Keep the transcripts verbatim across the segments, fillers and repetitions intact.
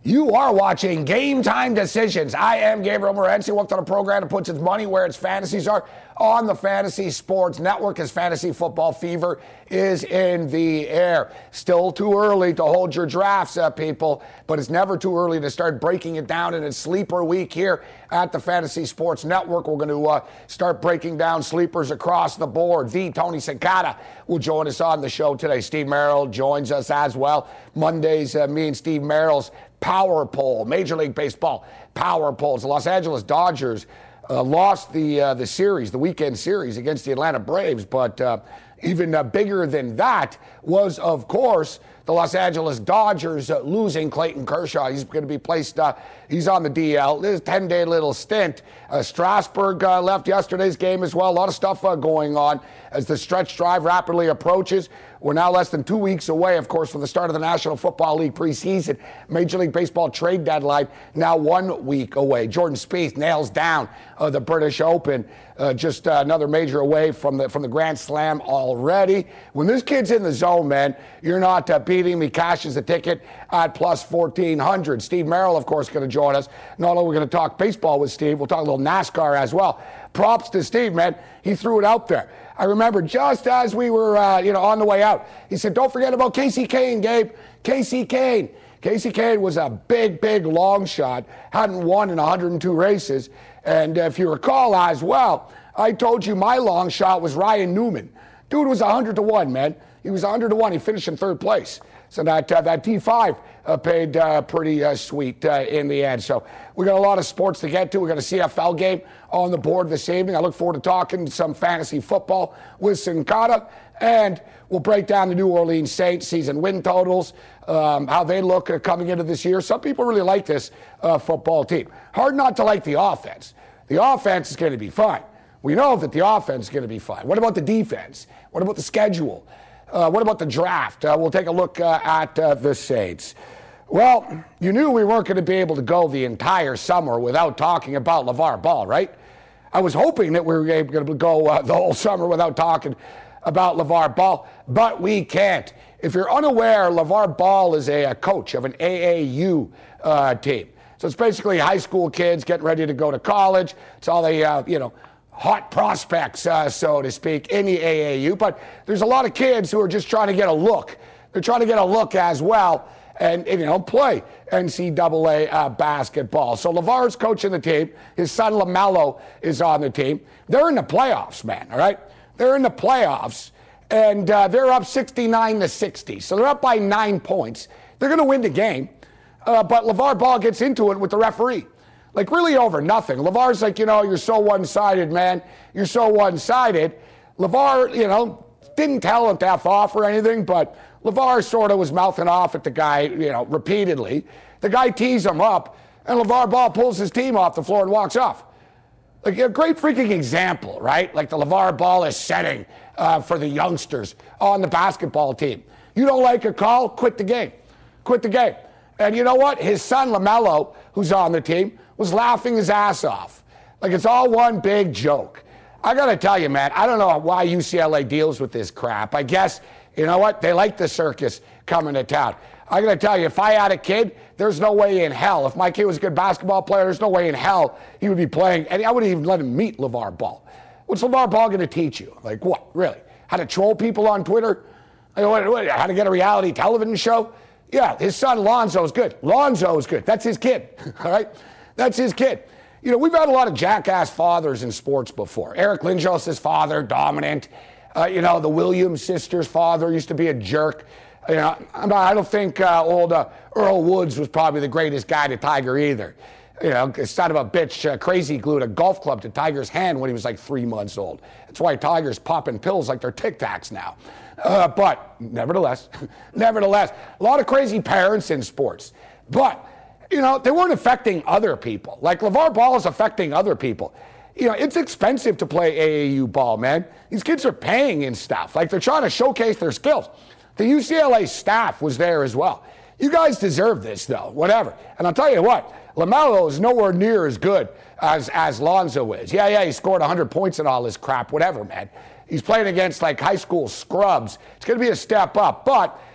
You are watching Game Time Decisions. I am Gabriel Morency. Welcome to the program that puts its money where its fantasies are on the Fantasy Sports Network, as fantasy football fever is in the air. Still too early to hold your drafts up, people, but it's never too early to start breaking it down in its sleeper week here at the Fantasy Sports Network. We're going to uh, start breaking down sleepers across the board. The Tony Cicada will join us on the show today. Steve Merrill joins us as well. Mondays, uh, me and Steve Merrill's Power Poll, Major League Baseball Power Polls. The Los Angeles Dodgers uh, lost the uh, the series, the weekend series against the Atlanta Braves, but uh, even uh, bigger than that was, of course, the Los Angeles Dodgers uh, losing Clayton Kershaw. He's going to be placed, uh, he's on the D L. This is a ten-day little stint. Uh, Strasburg uh, left yesterday's game as well. A lot of stuff uh, going on as the stretch drive rapidly approaches. We're now less than two weeks away, of course, from the start of the National Football League preseason. Major League Baseball trade deadline now one week away. Jordan Spieth nails down uh, the British Open. Uh, just uh, another major away from the from the Grand Slam already. When this kid's in the zone, man, you're not uh, beating me. Cashes a ticket at plus fourteen hundred. Steve Merrill, of course, going to join us. Not only are we going to talk baseball with Steve, we'll talk a little NASCAR as well. Props to Steve, man. He threw it out there. I remember just as we were, uh, you know, on the way out, he said, "Don't forget about Casey Kane, Gabe. Casey Kane." Casey Kane was a big, big long shot. Hadn't won in one hundred two races. And if you recall as well, I told you my long shot was Ryan Newman. Dude was one hundred to one, man. He was one hundred to one. He finished in third place. So that uh, that T five uh, paid uh, pretty uh, sweet uh, in the end. So we got a lot of sports to get to. We got a C F L game on the board this evening. I look forward to talking some fantasy football with Cicada. And we'll break down the New Orleans Saints season win totals, um, how they look uh, coming into this year. Some people really like this uh, football team. Hard not to like the offense. The offense is going to be fine. We know that the offense is going to be fine. What about the defense? What about the schedule? Uh, what about the draft? Uh, we'll take a look uh, at uh, the Saints. Well, you knew we weren't going to be able to go the entire summer without talking about LeVar Ball, right? I was hoping that we were going to go uh, the whole summer without talking about LeVar Ball, but we can't. If you're unaware, LeVar Ball is a, a coach of an A A U uh, team. So it's basically high school kids getting ready to go to college. It's all the, uh, you know, hot prospects, uh, so to speak, in the A A U. But there's a lot of kids who are just trying to get a look. They're trying to get a look as well and, and you know, play N C double A uh, basketball. So LeVar's coaching the team. His son LaMelo is on the team. They're in the playoffs, man, all right? They're in the playoffs, and uh, they're up sixty-nine to sixty. So they're up by nine points. They're going to win the game, uh, but LeVar Ball gets into it with the referee. Like, really over nothing. LeVar's like, you know, you're so one-sided, man. You're so one-sided. LeVar, you know, didn't tell him to F off or anything, but LeVar sort of was mouthing off at the guy, you know, repeatedly. The guy tees him up, and LeVar Ball pulls his team off the floor and walks off. Like, a great freaking example, right? Like the LeVar Ball is setting uh, for the youngsters on the basketball team. You don't like a call? Quit the game. Quit the game. And you know what? His son LaMelo, who's on the team, was laughing his ass off. Like, it's all one big joke. I got to tell you, man, I don't know why U C L A deals with this crap. I guess, you know what? They like the circus coming to town. I got to tell you, if I had a kid, there's no way in hell. If my kid was a good basketball player, there's no way in hell he would be playing. And I wouldn't even let him meet LeVar Ball. What's LeVar Ball going to teach you? Like, what? Really? How to troll people on Twitter? Like, what, what, how to get a reality television show? Yeah, his son Lonzo's good. Lonzo's good. That's his kid, all right? That's his kid. You know, we've had a lot of jackass fathers in sports before. Eric Lindros' father, dominant. Uh, you know, the Williams sisters' father used to be a jerk. You know, I'm not, I don't think uh, old uh, Earl Woods was probably the greatest guy to Tiger either. You know, son of a bitch, uh, crazy glued a golf club to Tiger's hand when he was like three months old. That's why Tiger's popping pills like they're Tic Tacs now. Uh, but nevertheless, nevertheless, a lot of crazy parents in sports. But, you know, they weren't affecting other people. Like LeVar Ball is affecting other people. You know, it's expensive to play A A U ball, man. These kids are paying and stuff. Like, they're trying to showcase their skills. The U C L A staff was there as well. You guys deserve this, though, whatever. And I'll tell you what, LaMelo is nowhere near as good as, as Lonzo is. Yeah, yeah, he scored one hundred points and all this crap, whatever, man. He's playing against, like, high school scrubs. It's going to be a step up. But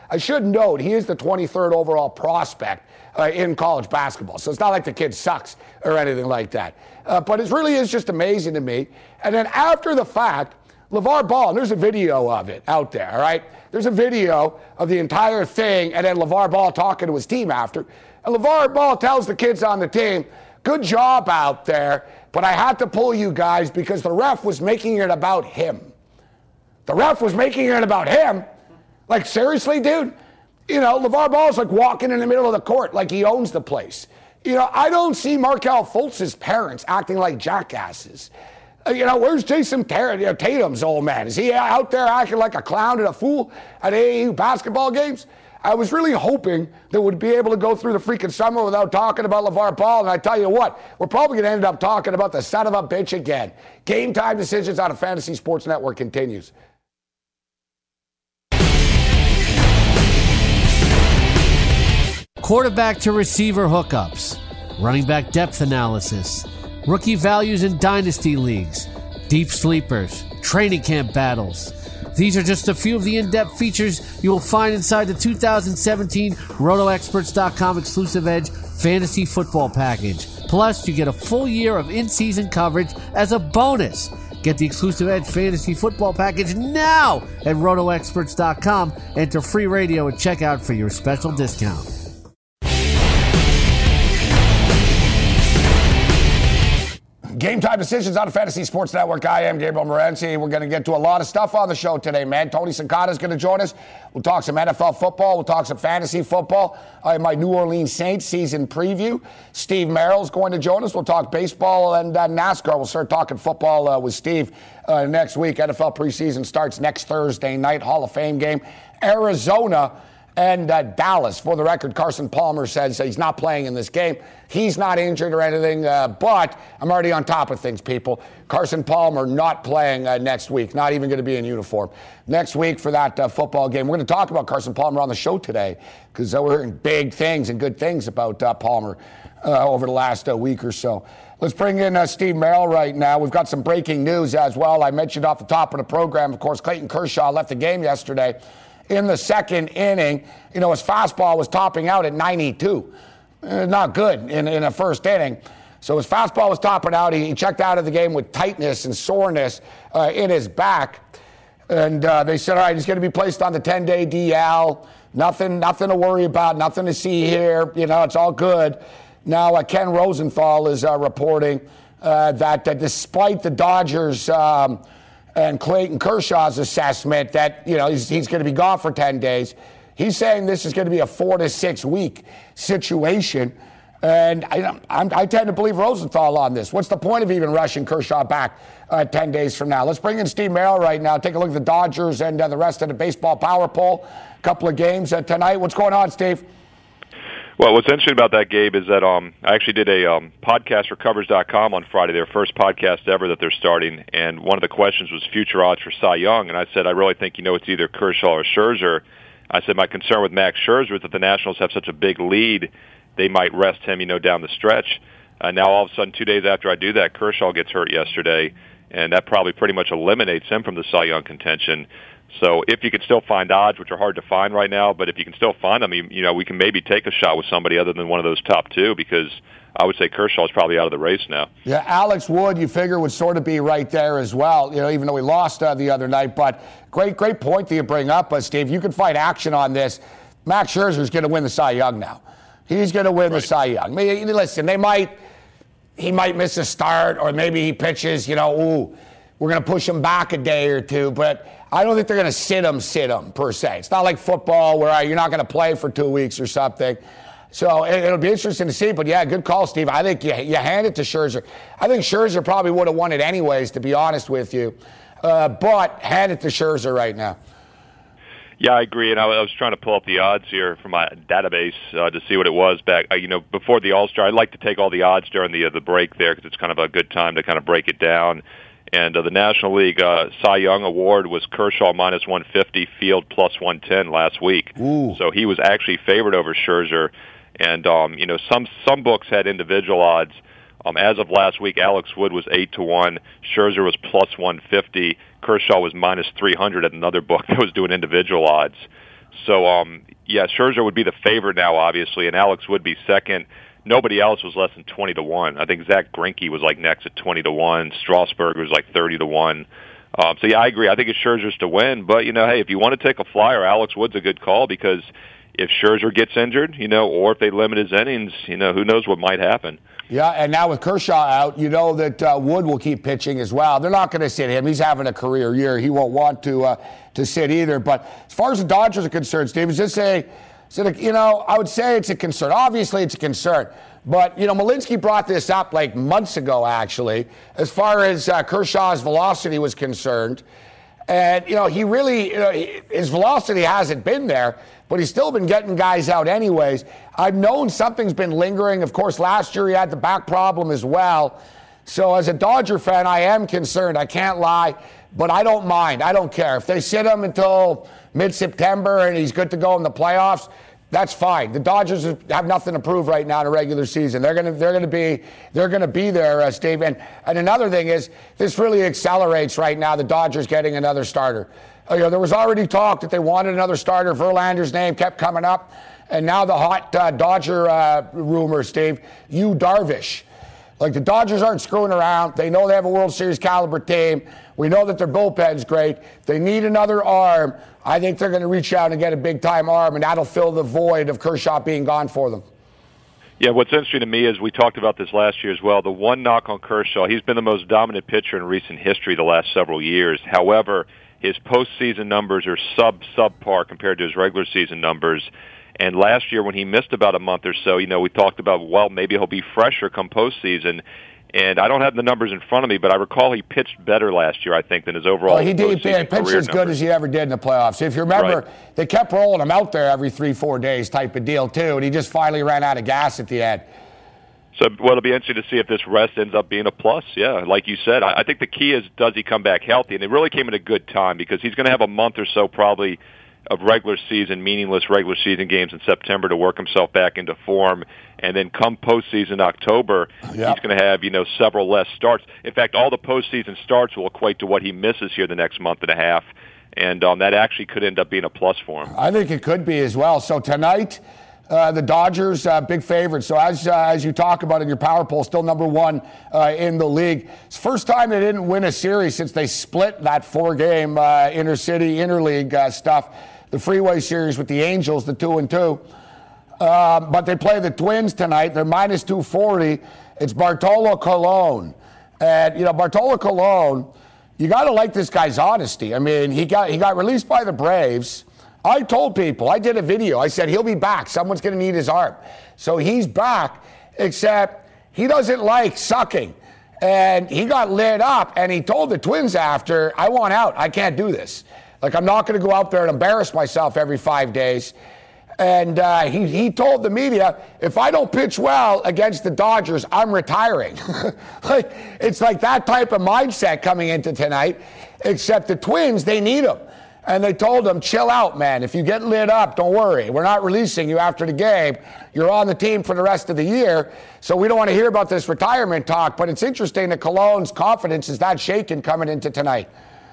I should note he is the twenty-third overall prospect uh, in college basketball. So it's not like the kid sucks or anything like that. Uh, but it really is just amazing to me. And then after the fact, LeVar Ball, and there's a video of it out there, all right? There's a video of the entire thing, and then LeVar Ball talking to his team after. And LeVar Ball tells the kids on the team, good job out there, but I had to pull you guys because the ref was making it about him. The ref was making it about him? Like, seriously, dude? You know, LeVar Ball's like walking in the middle of the court like he owns the place. You know, I don't see Markelle Fultz's parents acting like jackasses. Uh, you know, where's Jason Tatum's old man? Is he out there acting like a clown and a fool at A A U basketball games? I was really hoping that we'd be able to go through the freaking summer without talking about LeVar Ball, and I tell you what, we're probably going to end up talking about the son of a bitch again. Game Time Decisions on a Fantasy Sports Network continues. Quarterback to receiver hookups, running back depth analysis, rookie values in dynasty leagues, deep sleepers, training camp battles. These are just a few of the in-depth features you will find inside the two thousand seventeen Roto Experts dot com exclusive Edge Fantasy Football Package. Plus, you get a full year of in-season coverage as a bonus. Get the exclusive Edge Fantasy Football Package now at Roto Experts dot com. Enter free radio at checkout for your special discount. Game Time Decisions on the Fantasy Sports Network. I am Gabriel Morency. We're going to get to a lot of stuff on the show today, man. Tony Sincata is going to join us. We'll talk some N F L football. We'll talk some fantasy football. I have my New Orleans Saints season preview. Steve Merrill's going to join us. We'll talk baseball and uh, NASCAR. We'll start talking football uh, with Steve uh, next week. N F L preseason starts next Thursday night. Hall of Fame game. Arizona and uh, Dallas. For the record, Carson Palmer says he's not playing in this game. He's not injured or anything, uh, but I'm already on top of things, people. Carson Palmer not playing uh, next week, not even going to be in uniform. Next week for that uh, football game. We're going to talk about Carson Palmer on the show today because uh, we're hearing big things and good things about uh, Palmer uh, over the last uh, week or so. Let's bring in uh, Steve Merrill right now. We've got some breaking news as well. I mentioned off the top of the program, of course, Clayton Kershaw left the game yesterday in the second inning. You know, his fastball was topping out at ninety-two. Uh, not good in, in a first inning. So his fastball was topping out. He, he checked out of the game with tightness and soreness uh, in his back. And uh, they said, all right, he's going to be placed on the ten-day D L. Nothing, nothing to worry about, nothing to see here. You know, it's all good. Now, uh, Ken Rosenthal is uh, reporting uh, that uh, despite the Dodgers um, and Clayton Kershaw's assessment that, you know, he's, he's going to be gone for ten days, he's saying this is going to be a four to six week situation. And I, I'm, I tend to believe Rosenthal on this. What's the point of even rushing Kershaw back uh, ten days from now? Let's bring in Steve Merrill right now. Take a look at the Dodgers and uh, the rest of the baseball power poll. A couple of games uh, tonight. What's going on, Steve? Well, what's interesting about that, Gabe, is that um, I actually did a um, podcast for Covers dot com on Friday, their first podcast ever that they're starting, and one of the questions was future odds for Cy Young, and I said, I really think, you know, it's either Kershaw or Scherzer. I said, my concern with Max Scherzer is that the Nationals have such a big lead, they might rest him, you know, down the stretch. Uh, now, all of a sudden, two days after I do that, Kershaw gets hurt yesterday, and that probably pretty much eliminates him from the Cy Young contention. So if you can still find odds, which are hard to find right now, but if you can still find them, you know, we can maybe take a shot with somebody other than one of those top two, because I would say Kershaw is probably out of the race now. Yeah, Alex Wood, you figure, would sort of be right there as well, you know, even though he lost uh, the other night. But great, great point that you bring up, uh, Steve. You can find action on this. Max Scherzer is going to win the Cy Young now. He's going to win right. the Cy Young. I mean, listen, they might, he might miss a start, or maybe he pitches, you know, ooh, we're going to push him back a day or two, but I don't think they're going to sit him, sit him, per se. It's not like football where uh, you're not going to play for two weeks or something. So it, it'll be interesting to see. But, yeah, good call, Steve. I think you, you hand it to Scherzer. I think Scherzer probably would have won it anyways, to be honest with you. Uh, but hand it to Scherzer right now. Yeah, I agree, and I was trying to pull up the odds here from my database uh, to see what it was back. Uh, you know, before the All-Star, I like to take all the odds during the uh, the break there because it's kind of a good time to kind of break it down. And uh, the National League uh, Cy Young Award was Kershaw minus one fifty, Field plus one ten last week. Ooh. So he was actually favored over Scherzer. And, um, you know, some some books had individual odds. Um, as of last week, Alex Wood was eight to one, Scherzer was plus one fifty, Kershaw was minus three hundred at another book that was doing individual odds. So, um, yeah, Scherzer would be the favorite now, obviously, and Alex would be second. Nobody else was less than twenty to one. I think Zach Greinke was like next at twenty to one. Strasburg was like thirty to one. Um, so, yeah, I agree. I think it's Scherzer's to win. But, you know, hey, if you want to take a flyer, Alex Wood's a good call because if Scherzer gets injured, you know, or if they limit his innings, you know, who knows what might happen. Yeah, and now with Kershaw out, you know that uh, Wood will keep pitching as well. They're not going to sit him. He's having a career year. He won't want to uh, to sit either. But as far as the Dodgers are concerned, Steve, is this a, is it a, you know, I would say it's a concern. Obviously, it's a concern. But, you know, Malinsky brought this up like months ago, actually, as far as uh, Kershaw's velocity was concerned. And, you know, he really, you know, he, his velocity hasn't been there, but he's still been getting guys out anyways. I've known something's been lingering. Of course, last year he had the back problem as well. So as a Dodger fan, I am concerned. I can't lie, but I don't mind. I don't care. If they sit him until mid-September and he's good to go in the playoffs, that's fine. The Dodgers have nothing to prove right now in a regular season. They're gonna, they're gonna be, they're gonna be there, uh, Steve. And, and another thing is, this really accelerates right now. The Dodgers getting another starter. Uh, you know, there was already talk that they wanted another starter. Verlander's name kept coming up, and now the hot uh, Dodger uh, rumor, Steve, Yu Darvish. Like, the Dodgers aren't screwing around. They know they have a World Series caliber team. We know that their bullpen's great. They need another arm. I think they're going to reach out and get a big-time arm, and that'll fill the void of Kershaw being gone for them. Yeah, what's interesting to me is we talked about this last year as well. The one knock on Kershaw, he's been the most dominant pitcher in recent history the last several years. However, his postseason numbers are sub subpar compared to his regular season numbers. And last year when he missed about a month or so, you know, we talked about, well, maybe he'll be fresher come postseason. And I don't have the numbers in front of me, but I recall he pitched better last year, I think, than his overall well, he did. He pitched as numbers. good as he ever did in the playoffs. If you remember, right. They kept rolling him out there every three, four days type of deal, too, and he just finally ran out of gas at the end. So, well, it'll be interesting to see if this rest ends up being a plus. Yeah, like you said, I, I think the key is, does he come back healthy? And it really came at a good time because he's going to have a month or so probably of regular season, meaningless regular season games in September to work himself back into form. And then come postseason October, yep. he's going to have, you know, several less starts. In fact, all the postseason starts will equate to what he misses here the next month and a half. And um, that actually could end up being a plus for him. I think it could be as well. So tonight, uh, the Dodgers, uh, big favorites. So as uh, as you talk about in your power poll, still number one uh, in the league. It's the first time they didn't win a series since they split that four-game uh, inter-city, interleague uh, stuff. The Freeway Series with the Angels, the two and two. Uh, but they play the Twins tonight. They're minus two forty. It's Bartolo Colon. And, you know, Bartolo Colon, you got to like this guy's honesty. I mean, he got he got released by the Braves. I told people, I did a video. I said, he'll be back. Someone's going to need his arm. So he's back, except he doesn't like sucking. And he got lit up, and he told the Twins after, I want out. I can't do this. Like, I'm not going to go out there and embarrass myself every five days. And uh, he, he told the media, if I don't pitch well against the Dodgers, I'm retiring. Like, it's like that type of mindset coming into tonight, except the Twins, they need him. And they told him, chill out, man. If you get lit up, don't worry. We're not releasing you after the game. You're on the team for the rest of the year. So we don't want to hear about this retirement talk. But it's interesting that Colon's confidence is that shaken coming into tonight.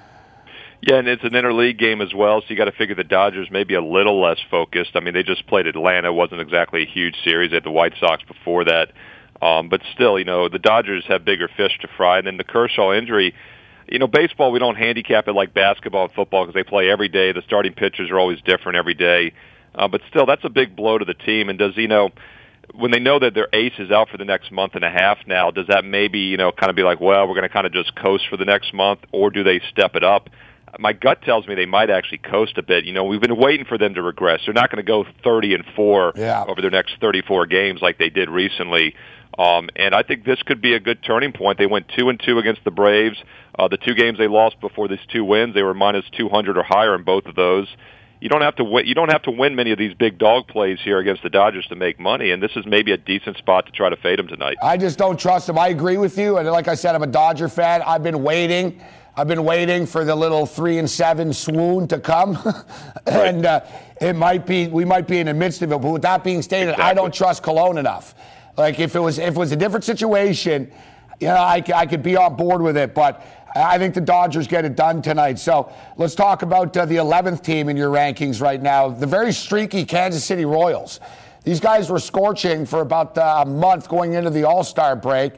Yeah, and it's an interleague game as well, so you got to figure the Dodgers may be a little less focused. I mean, they just played Atlanta. It wasn't exactly a huge series. They had the White Sox before that. Um, but still, you know, the Dodgers have bigger fish to fry. And then the Kershaw injury, you know, baseball, we don't handicap it like basketball and football because they play every day. The starting pitchers are always different every day. Uh, but still, that's a big blow to the team. And does, you know, when they know that their ace is out for the next month and a half now, does that maybe, you know, kind of be like, well, we're going to kind of just coast for the next month, or do they step it up? My gut tells me they might actually coast a bit. You know, we've been waiting for them to regress. They're not going to go thirty and four yeah. over their next thirty-four games like they did recently. Um, and I think this could be a good turning point. They went two and two against the Braves. Uh, the two games they lost before these two wins, they were minus two hundred or higher in both of those. You don't have to win, you don't have to win many of these big dog plays here against the Dodgers to make money, and this is maybe a decent spot to try to fade them tonight. I just don't trust them. I agree with you, and like I said, I'm a Dodger fan. I've been waiting. I've been waiting for the little three and seven swoon to come, and uh, it might be we might be in the midst of it. But with that being stated, exactly. I don't trust Colon enough. Like if it was if it was a different situation, you know, I, I could be on board with it, but I think the Dodgers get it done tonight. So let's talk about uh, the eleventh team in your rankings right now, the very streaky Kansas City Royals. These guys were scorching for about uh, a month going into the All-Star break.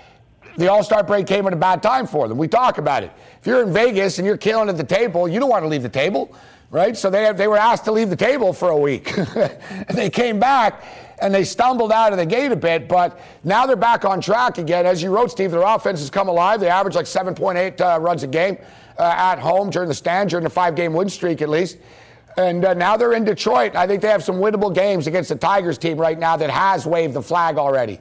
The All-Star break came at a bad time for them. We talk about it. If you're in Vegas and you're killing at the table, you don't want to leave the table, right? So they they were asked to leave the table for a week. And they came back, and they stumbled out of the gate a bit, but now they're back on track again. As you wrote, Steve, their offense has come alive. They average like seven point eight uh, runs a game uh, at home during the stand, during the five-game win streak at least. And uh, now they're in Detroit. I think they have some winnable games against the Tigers team right now that has waved the flag already.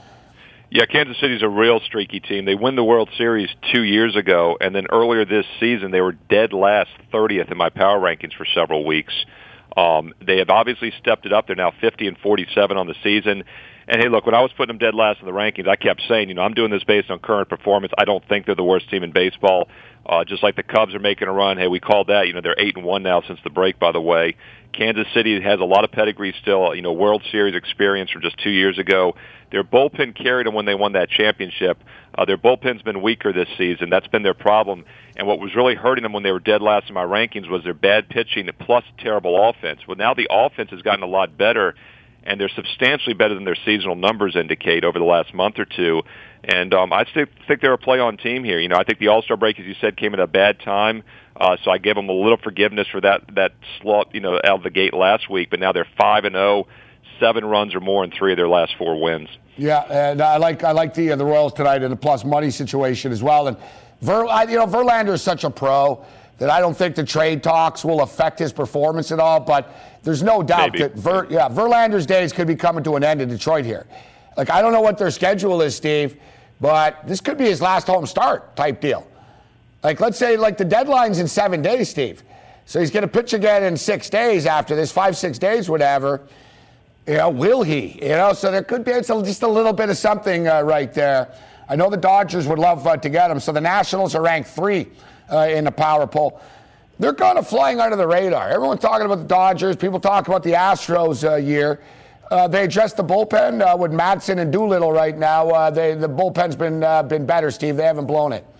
Yeah, Kansas City's a real streaky team. They win the World Series two years ago, and then earlier this season they were dead last, thirtieth in my power rankings for several weeks. Um, they have obviously stepped it up. They're now fifty and forty-seven on the season. And, hey, look, when I was putting them dead last in the rankings, I kept saying, you know, I'm doing this based on current performance. I don't think they're the worst team in baseball. Uh, just like the Cubs are making a run. Hey, we called that. You know, they're eight and one now since the break, by the way. Kansas City has a lot of pedigree still, you know, World Series experience from just two years ago. Their bullpen carried them when they won that championship. Uh, their bullpen's been weaker this season. That's been their problem. And what was really hurting them when they were dead last in my rankings was their bad pitching plus terrible offense. Well, now the offense has gotten a lot better, and they're substantially better than their seasonal numbers indicate over the last month or two. And um, I still think they're a play-on team here. You know, I think the All-Star break, as you said, came at a bad time. Uh, so I give them a little forgiveness for that that slump, you know, out of the gate last week. But now they're five and zero, seven runs or more in three of their last four wins. Yeah, and I like I like the uh, the Royals tonight in the plus money situation as well. And Ver, I, you know, Verlander is such a pro that I don't think the trade talks will affect his performance at all. But there's no doubt Maybe. that Ver, yeah, Verlander's days could be coming to an end in Detroit here. Like, I don't know what their schedule is, Steve, but this could be his last home start type deal. Like, let's say, like, the deadline's in seven days, Steve. So he's going to pitch again in six days after this, five, six days, whatever. You know, will he? You know, so there could be just a little bit of something uh, right there. I know the Dodgers would love uh, to get him. So the Nationals are ranked three uh, in the power poll. They're kind of flying under the radar. Everyone's talking about the Dodgers. People talk about the Astros uh, year. Uh, they addressed the bullpen uh, with Madsen and Doolittle right now. Uh, they, the bullpen's been uh, been better, Steve. They haven't blown it.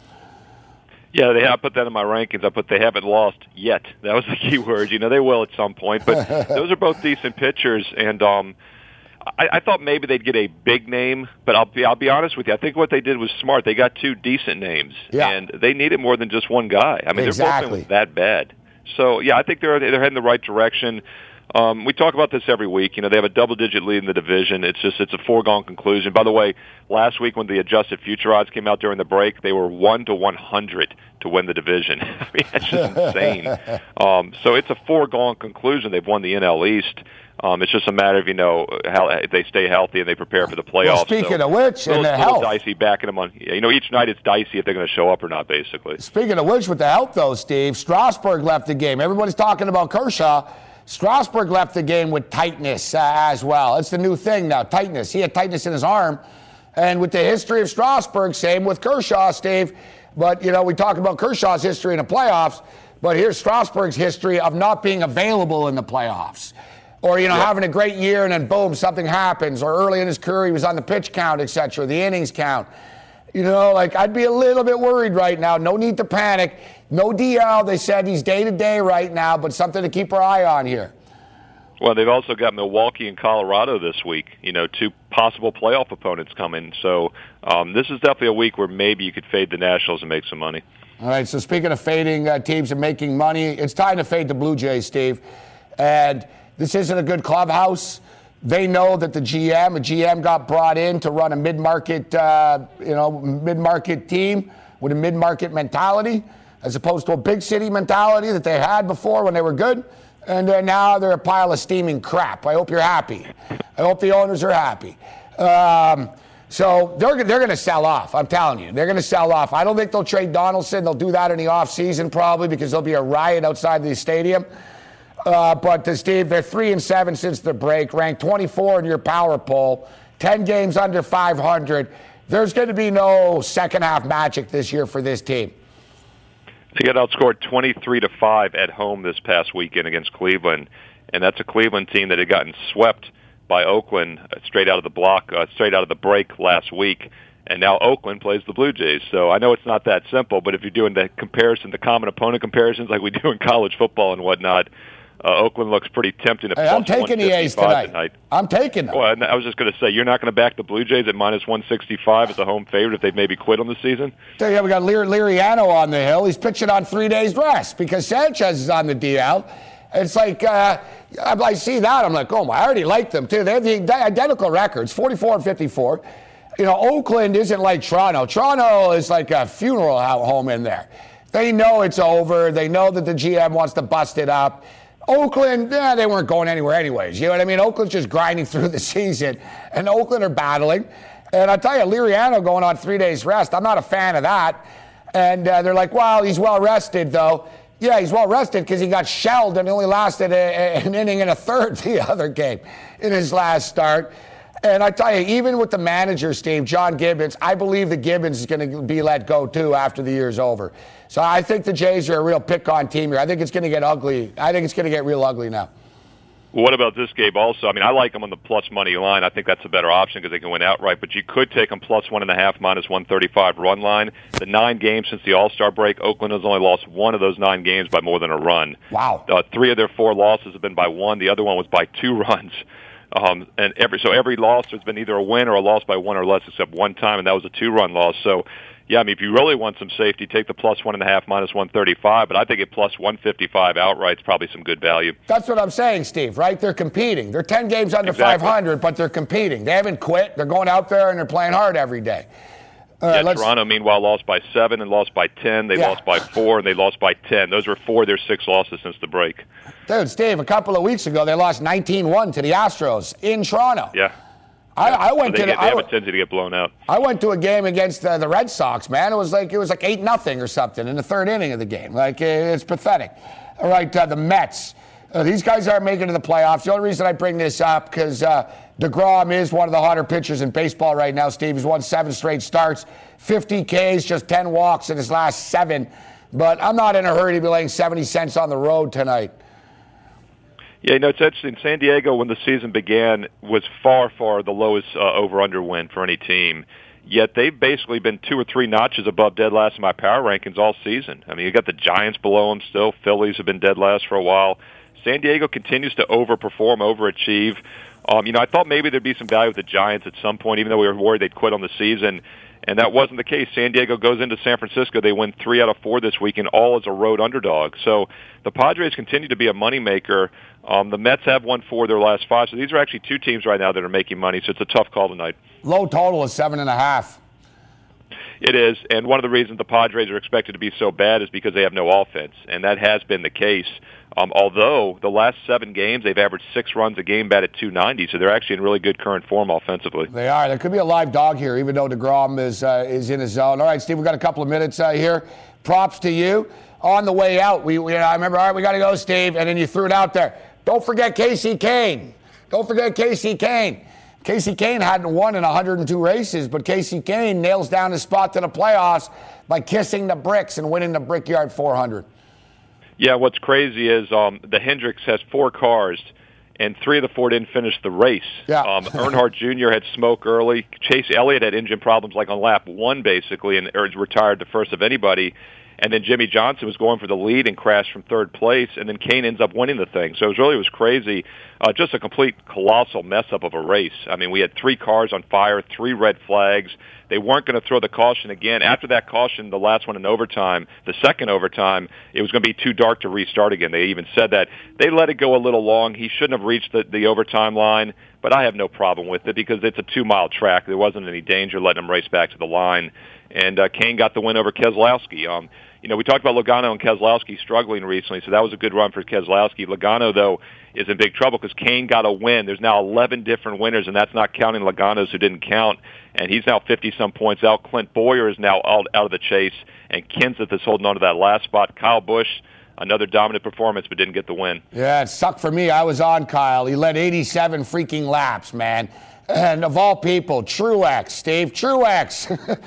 Yeah, they have put that in my rankings. I put they haven't lost yet. That was the key word. You know, they will at some point. But those are both decent pitchers, and um, I, I thought maybe they'd get a big name. But I'll be I'll be honest with you. I think what they did was smart. They got two decent names, yeah. and they needed more than just one guy. I mean, exactly. their bullpen was that bad. So yeah, I think they're they're heading the right direction. Um, we talk about this every week. You know, they have a double-digit lead in the division. It's just it's a foregone conclusion. By the way, last week when the adjusted future odds came out during the break, they were one to one hundred to win the division. I mean, that's just insane. Um, so it's a foregone conclusion. They've won the N L East. Um, it's just a matter of, you know, how if they stay healthy and they prepare for the playoffs. Well, speaking so, of which, and the health. Dicey backing them on. You know, each night it's dicey if they're going to show up or not, basically. Speaking of which, with the health, though, Steve, Strasburg left the game. Everybody's talking about Kershaw. Strasburg left the game with tightness uh, as well. It's the new thing now, tightness. He had tightness in his arm. And with the history of Strasburg, same with Kershaw, Steve. But, you know, we talk about Kershaw's history in the playoffs, but here's Strasburg's history of not being available in the playoffs. Or, you know, yeah. having a great year and then, boom, something happens. Or early in his career, he was on the pitch count, et cetera, the innings count. You know, like, I'd be a little bit worried right now. No need to panic. No D L. They said he's day-to-day right now, but something to keep our eye on here. Well, they've also got Milwaukee and Colorado this week, you know, two possible playoff opponents coming. So um, this is definitely a week where maybe you could fade the Nationals and make some money. All right, so speaking of fading uh, teams and making money, it's time to fade the Blue Jays, Steve. And this isn't a good clubhouse. They know that the G M, a G M got brought in to run a mid-market, uh, you know, mid-market team with a mid-market mentality, as opposed to a big city mentality that they had before when they were good. And uh, now they're a pile of steaming crap. I hope you're happy. I hope the owners are happy. Um, so they're, they're going to sell off. I'm telling you. They're going to sell off. I don't think they'll trade Donaldson. They'll do that in the offseason probably because there'll be a riot outside the stadium. Uh, but to Steve, they're three and seven since the break, ranked twenty-four in your power poll, ten games under five hundred. There's going to be no second half magic this year for this team. They got outscored twenty-three to five at home this past weekend against Cleveland, and that's a Cleveland team that had gotten swept by Oakland straight out of the block, uh, straight out of the break last week. and now Oakland plays the Blue Jays. So I know it's not that simple, but if you're doing the comparison, the common opponent comparisons like we do in college football and whatnot, uh, Oakland looks pretty tempting at hey, plus I'm taking the A's tonight. tonight. I'm taking them. Well, I was just going to say, you're not going to back the Blue Jays at minus one sixty-five as a home favorite if they've maybe quit on the season? So, yeah, we got Lir- Liriano on the hill. He's pitching on three days rest because Sanchez is on the D L. It's like, uh, I see that. I'm like, oh, my, I already like them, too. They have the identical records, forty-four and fifty-four. You know, Oakland isn't like Toronto. Toronto is like a funeral home in there. They know it's over. They know that the G M wants to bust it up. Oakland, yeah, they weren't going anywhere anyways. You know what I mean? Oakland's just grinding through the season, and Oakland are battling. And I tell you, Liriano going on three days rest, I'm not a fan of that. And uh, they're like, well, he's well rested, though. Yeah, he's well rested because he got shelled and only lasted a, a, an inning and a third the other game in his last start. And I tell you, even with the manager, Steve, John Gibbons, I believe that Gibbons is going to be let go, too, after the year's over. So I think the Jays are a real pick-on team here. I think it's going to get ugly. I think it's going to get real ugly now. Well, what about this game also? I mean, I like them on the plus money line. I think that's a better option because they can win outright. But you could take them plus one and a half, minus one thirty-five run line. The nine games since the All-Star break, Oakland has only lost one of those nine games by more than a run. Wow. Uh, three of their four losses have been by one. The other one was by two runs. Um, and every so every loss has been either a win or a loss by one or less, except one time, and that was a two-run loss. So, yeah, I mean, if you really want some safety, take the plus one and a half, minus one thirty-five. But I think at plus one fifty-five outright is probably some good value. That's what I'm saying, Steve. Right? They're competing. They're ten games under exactly. five hundred, but they're competing. They haven't quit. They're going out there and they're playing hard every day. All right, yeah, Toronto, meanwhile, lost by seven and lost by ten. They yeah. lost by four and they lost by ten. Those were four of their six losses since the break. Dude, Steve, a couple of weeks ago, they lost nineteen one to the Astros in Toronto. Yeah. I, yeah. I went so they to. Get, The, they have I, a tendency to get blown out. I went to a game against uh, the Red Sox. Man, it was like it was like eight nothing or something in the third inning of the game. Like it's pathetic. All right, uh, the Mets. Uh, these guys aren't making it to the playoffs. The only reason I bring this up because uh, DeGrom is one of the hotter pitchers in baseball right now. Steve, he's won seven straight starts, fifty Ks, just ten walks in his last seven. But I'm not in a hurry to be laying seventy cents on the road tonight. Yeah, you know, it's interesting. San Diego, when the season began, was far, far the lowest uh, over-under win for any team. Yet they've basically been two or three notches above dead last in my power rankings all season. I mean, you got the Giants below them still. Phillies have been dead last for a while. San Diego continues to overperform, overachieve. Um, you know, I thought maybe there'd be some value with the Giants at some point, even though we were worried they'd quit on the season. And that wasn't the case. San Diego goes into San Francisco. They win three out of four this weekend, all as a road underdog. So the Padres continue to be a moneymaker. Um, the Mets have won four of their last five. So these are actually two teams right now that are making money. So it's a tough call tonight. Low total is seven and a half. It is. And one of the reasons the Padres are expected to be so bad is because they have no offense. And that has been the case. Um, although the last seven games, they've averaged six runs a game, batted two ninety, so they're actually in really good current form offensively. They are. There could be a live dog here, even though DeGrom is uh, is in his zone. All right, Steve, we've got a couple of minutes uh, here. Props to you. On the way out, we, we I remember, all right, we got to go, Steve, and then you threw it out there. Don't forget Casey Kane. Don't forget Casey Kane. Casey Kane hadn't won in one hundred two races, but Casey Kane nails down his spot to the playoffs by kissing the bricks and winning the Brickyard four hundred. Yeah, what's crazy is um, the Hendricks has four cars, and three of the four didn't finish the race. Yeah. um, Earnhardt Junior had smoke early. Chase Elliott had engine problems like on lap one, basically, and or retired the first of anybody. And then Jimmy Johnson was going for the lead and crashed from third place, and then Kane ends up winning the thing. So it was really it was crazy. Uh, just a complete colossal mess-up of a race. I mean, we had three cars on fire, three red flags. They weren't going to throw the caution again. After that caution, the last one in overtime, the second overtime, it was going to be too dark to restart again. They even said that. They let it go a little long. He shouldn't have reached the, the overtime line, but I have no problem with it because it's a two-mile track. There wasn't any danger letting him race back to the line. And uh, Kane got the win over Keselowski. Um, you know, we talked about Logano and Keselowski struggling recently, so that was a good run for Keselowski. Logano, though, is in big trouble because Kane got a win. There's now eleven different winners, and that's not counting Logano's who didn't count. And he's now fifty-some points out. Clint Bowyer is now out, out of the chase, and Kenseth is holding on to that last spot. Kyle Busch, another dominant performance, but didn't get the win. Yeah, it sucked for me. I was on Kyle. He led eighty-seven freaking laps, man. And of all people, Truex, Steve, Truex.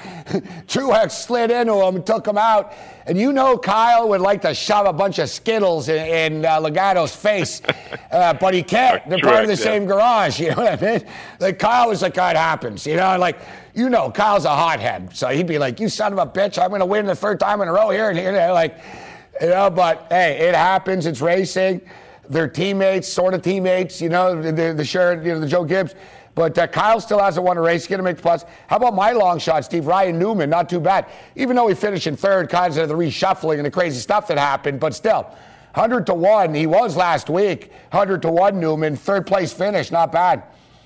Truex slid into him and took him out. And you know Kyle would like to shove a bunch of Skittles in, in uh, Logano's face, uh, but he can't. They're Truex, part of the yeah. same garage, you know what I mean? Like, Kyle was like, oh, it happens, you know? Like, you know, Kyle's a hothead. So he'd be like, you son of a bitch, I'm going to win the third time in a row here and here. Like, you know, but, hey, it happens. It's racing. They're teammates, sort of teammates, you know, the, the Sharon, you know, the Joe Gibbs. But uh, Kyle still hasn't won a race. He's going to make the plus. How about my long shot, Steve? Ryan Newman, not too bad. Even though he finished in third, kind of the reshuffling and the crazy stuff that happened, but still, one hundred to one. He was last week. one hundred to one, Newman. Third place finish, not bad.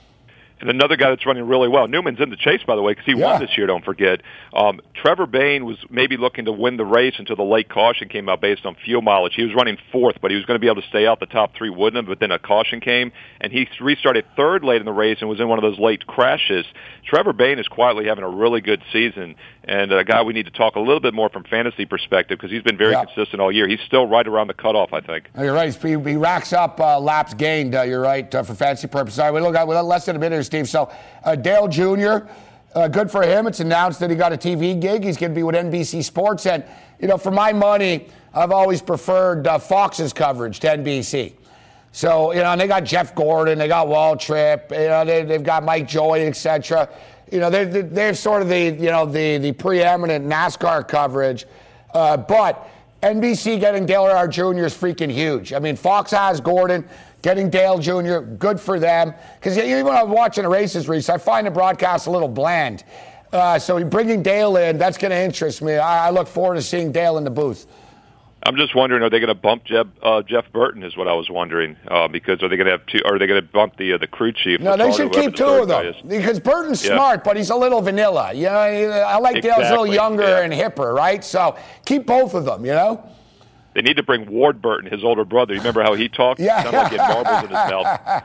And another guy that's running really well. Newman's in the chase, by the way, because he yeah. won this year, don't forget. Um, Trevor Bayne was maybe looking to win the race until the late caution came out based on fuel mileage. He was running fourth, but he was going to be able to stay out the top three, wouldn't have, but then a caution came, and he restarted third late in the race and was in one of those late crashes. Trevor Bayne is quietly having a really good season, and a guy we need to talk a little bit more from fantasy perspective because he's been very yeah. consistent all year. He's still right around the cutoff, I think. You're right. He, he racks up uh, laps gained, uh, you're right, uh, for fantasy purposes. All right, we look at less than a minute here, Steve. So uh, Dale Junior, uh, good for him. It's announced that he got a T V gig. He's going to be with N B C Sports. And, you know, for my money, I've always preferred uh, Fox's coverage to N B C. So, you know, and they got Jeff Gordon, they got Waltrip, you know, they, they've got Mike Joy, et cetera. You know, they're, they're sort of the, you know, the, the preeminent NASCAR coverage. Uh, but N B C getting Dale Earnhardt Junior is freaking huge. I mean, Fox has Gordon. Getting Dale Junior, good for them. Because even when I'm watching the races, Reese, I find the broadcast a little bland. Uh, so bringing Dale in, that's going to interest me. I, I look forward to seeing Dale in the booth. I'm just wondering, are they going to bump Jeff, uh, Jeff Burton? Is what I was wondering. Uh, because are they going to have two? Are they going to bump the uh, the crew chief? No, they should keep two of them. Because Burton's yeah. smart, but he's a little vanilla. You know, I like exactly. Dale's a little younger yeah. and hipper, right? So keep both of them. You know. They need to bring Ward Burton, his older brother. You remember how he talked? Yeah. Sounded like he had marbles in his mouth.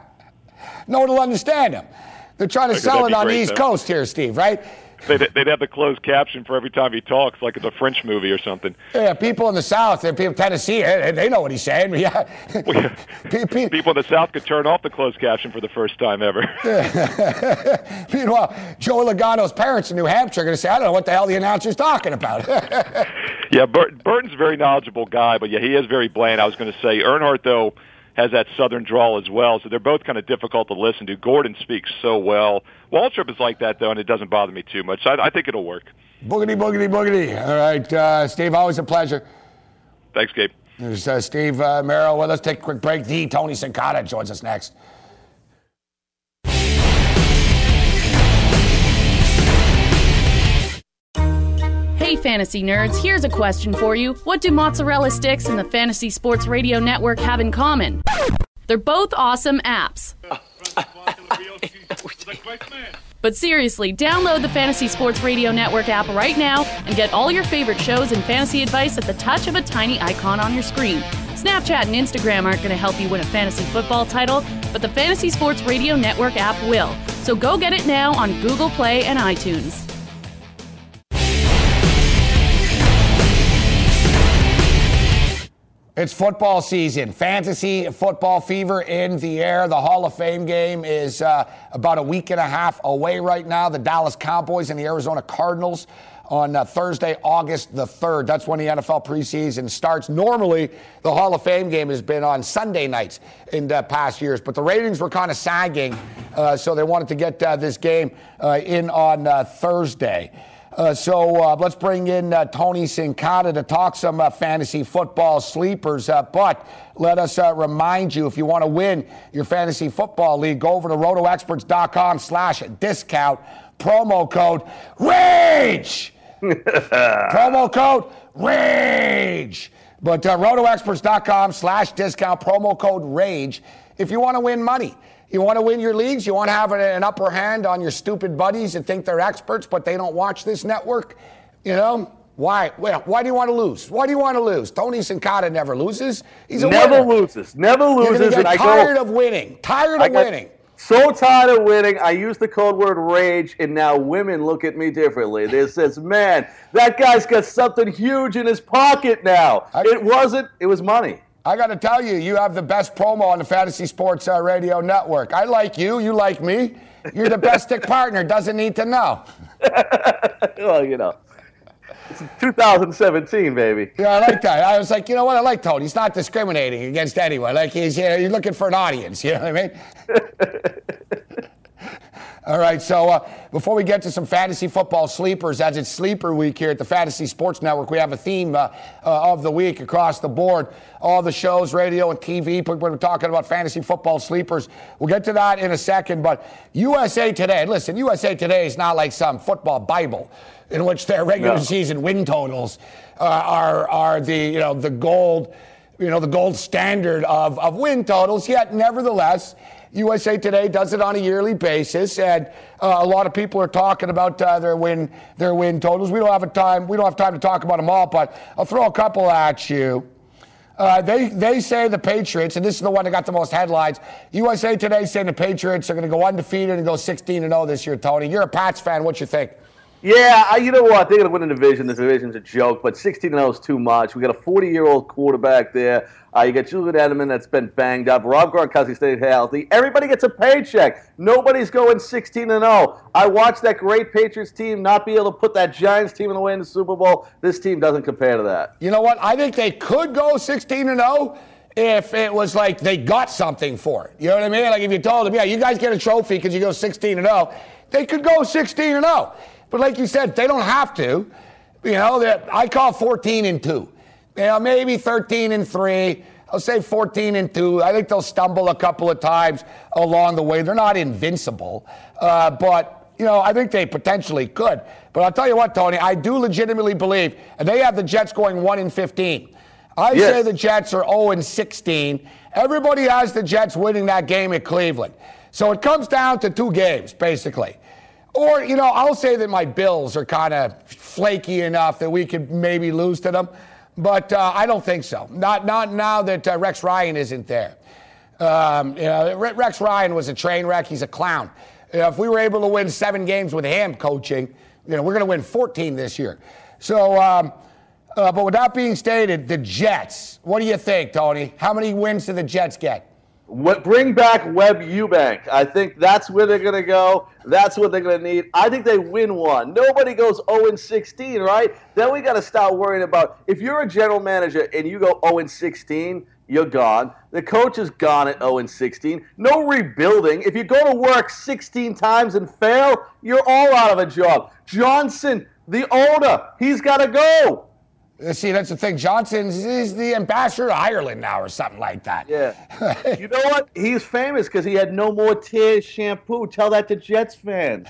No one will understand him. They're trying to Okay, sell it on great, the East though. Coast here, Steve, right? They'd, they'd have the closed caption for every time he talks, like it's a French movie or something. Yeah, people in the South, people in Tennessee, they know what he's saying. Yeah. People in the South could turn off the closed caption for the first time ever. Meanwhile, Joe Logano's parents in New Hampshire are going to say, I don't know what the hell the announcer's talking about. Yeah, Burt, Burton's a very knowledgeable guy, but yeah, he is very bland. I was going to say, Earnhardt, though, has that southern drawl as well, so they're both kind of difficult to listen to. Gordon speaks so well. Waltrip is like that, though, and it doesn't bother me too much. So I, I think it'll work. Boogity, boogity, boogity. All right, uh, Steve, always a pleasure. Thanks, Gabe. There's uh, Steve uh, Merrill. Well, let's take a quick break. The Tony Sincata joins us next. Hey, fantasy nerds, here's a question for you. What do Mozzarella Sticks and the Fantasy Sports Radio Network have in common? They're both awesome apps. But seriously, download the Fantasy Sports Radio Network app right now and get all your favorite shows and fantasy advice at the touch of a tiny icon on your screen. Snapchat and Instagram aren't going to help you win a fantasy football title, but the Fantasy Sports Radio Network app will. So go get it now on Google Play and iTunes. It's football season. Fantasy football fever in the air. The Hall of Fame game is uh, about a week and a half away right now. The Dallas Cowboys and the Arizona Cardinals on uh, Thursday, August the third. That's when the N F L preseason starts. Normally, the Hall of Fame game has been on Sunday nights in uh, past years, but the ratings were kind of sagging, uh, so they wanted to get uh, this game uh, in on uh, Thursday. Uh, so uh, let's bring in uh, Tony Sincata to talk some uh, fantasy football sleepers. Uh, but let us uh, remind you, if you want to win your fantasy football league, go over to rotoexperts.com slash discount, promo code RAGE. Promo code RAGE. But uh, rotoexperts.com slash discount, promo code RAGE, if you want to win money. You want to win your leagues? You want to have an upper hand on your stupid buddies that think they're experts, but they don't watch this network? You know? Why? Well, why do you want to lose? Why do you want to lose? Tony Sincata never loses. He's a never winner. loses. Never loses. You're and get I tired go, of winning. Tired of winning. So tired of winning. I use the code word rage, and now women look at me differently. They says, man, that guy's got something huge in his pocket now. I, it wasn't. It was money. I got to tell you, you have the best promo on the Fantasy Sports uh, Radio Network. I like you. You like me. Your domestic partner doesn't need to know. Well, you know. It's two thousand seventeen, baby. Yeah, I like that. I was like, you know what? I like Tony. He's not discriminating against anyone. Like he's, you know, he's looking for an audience. You know what I mean? All right, so uh, before we get to some fantasy football sleepers, as it's sleeper week here at the Fantasy Sports Network, we have a theme uh, uh, of the week across the board. All the shows, radio and T V, we're talking about fantasy football sleepers. We'll get to that in a second, but U S A Today, listen, U S A Today is not like some football Bible in which their regular no. season win totals uh, are are the, you know, the gold, you know, the gold standard of, of win totals, yet nevertheless, U S A Today does it on a yearly basis, and uh, a lot of people are talking about uh, their win their win totals. We don't have a time. We don't have time to talk about them all, but I'll throw a couple at you. Uh, they they say the Patriots, and this is the one that got the most headlines. U S A Today saying the Patriots are going to go undefeated and go sixteen and oh this year. Tony, you're a Pats fan. What you think? Yeah, I, you know what? They're going to win the division. This division's a joke, but sixteen and oh is too much. We got a forty-year-old quarterback there. Uh, you got Julian Edelman that's been banged up. Rob Gronkowski stayed healthy. Everybody gets a paycheck. Nobody's going sixteen and oh. I watched that great Patriots team not be able to put that Giants team in the way in the Super Bowl. This team doesn't compare to that. You know what? I think they could go sixteen and oh if it was like they got something for it. You know what I mean? Like if you told them, yeah, you guys get a trophy because you go sixteen and oh, they could go sixteen and oh. But like you said, they don't have to. You know, I call fourteen and two. You know, maybe thirteen and three. I'll say fourteen and two. I think they'll stumble a couple of times along the way. They're not invincible. Uh, but, you know, I think they potentially could. But I'll tell you what, Tony, I do legitimately believe, and they have the Jets going one and fifteen. I yes. say the Jets are oh and sixteen. Everybody has the Jets winning that game at Cleveland. So it comes down to two games, basically. Or, you know, I'll say that my Bills are kind of flaky enough that we could maybe lose to them. But uh, I don't think so. Not not now that uh, Rex Ryan isn't there. Um, you know, Rex Ryan was a train wreck. He's a clown. You know, if we were able to win seven games with him coaching, you know, we're going to win fourteen this year. So, um, uh, but with that being stated, the Jets, what do you think, Tony? How many wins do the Jets get? What, bring back Webb Eubank. I think that's where they're going to go. That's what they're going to need. I think they win one. Nobody goes oh and sixteen, right? Then we got to start worrying about, if you're a general manager and you go oh and sixteen, you're gone. The coach is gone at oh and sixteen. No rebuilding. If you go to work sixteen times and fail, you're all out of a job. Johnson, the owner, he's got to go. See, that's the thing. Johnson is the ambassador to Ireland now or something like that. Yeah. You know what? He's famous because he had no more tears shampoo. Tell that to Jets fans.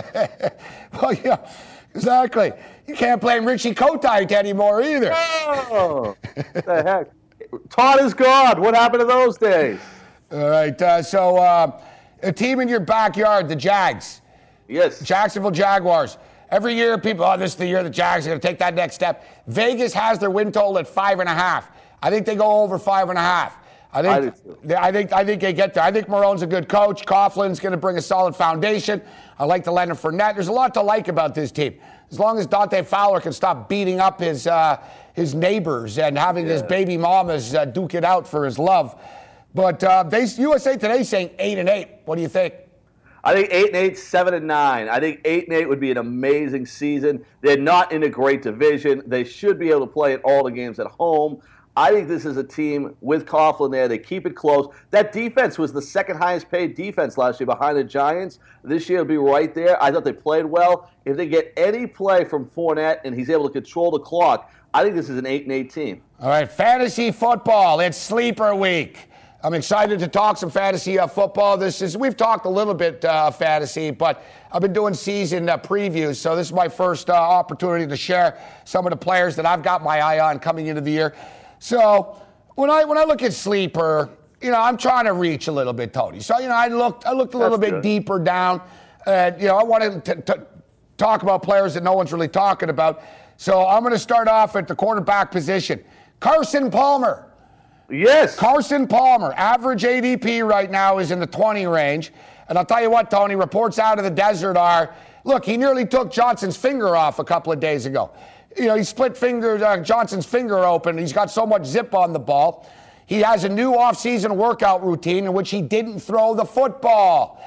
Well, yeah, exactly. You can't blame Richie Kotite anymore either. Oh, what the heck? Todd is gone. What happened to those days? All right. Uh, so uh, a team in your backyard, the Jags. Yes. Jacksonville Jaguars. Every year, people, oh, this is the year the Jags are going to take that next step. Vegas has their win total at five and a half. I think they go over five and a half. I think, I, I think, I think they get there. I think Marone's a good coach. Coughlin's going to bring a solid foundation. I like the Leonard Fournette. There's a lot to like about this team. As long as Dante Fowler can stop beating up his uh, his neighbors and having yeah. his baby mamas uh, duke it out for his love. But uh, they, U S A Today saying eight and eight. What do you think? I think eight and eight, seven and nine. I think eight and eight would be an amazing season. They're not in a great division. They should be able to play at all the games at home. I think this is a team with Coughlin there. They keep it close. That defense was the second highest paid defense last year behind the Giants. This year it'll be right there. I thought they played well. If they get any play from Fournette and he's able to control the clock, I think this is an eight and eight team. All right, fantasy football. It's sleeper week. I'm excited to talk some fantasy uh, football. This is we've talked a little bit uh, fantasy, but I've been doing season uh, previews, so this is my first uh, opportunity to share some of the players that I've got my eye on coming into the year. So when I when I look at sleeper, you know, I'm trying to reach a little bit, Tony. So you know, I looked I looked a little That's bit good. deeper down, and you know, I wanted to, to talk about players that no one's really talking about. So I'm going to start off at the quarterback position. Carson Palmer. Yes. Carson Palmer, average A D P right now is in the twenty range. And I'll tell you what, Tony, reports out of the desert are, look, he nearly took Johnson's finger off a couple of days ago. You know, he split finger, uh, Johnson's finger open. He's got so much zip on the ball. He has a new offseason workout routine in which he didn't throw the football.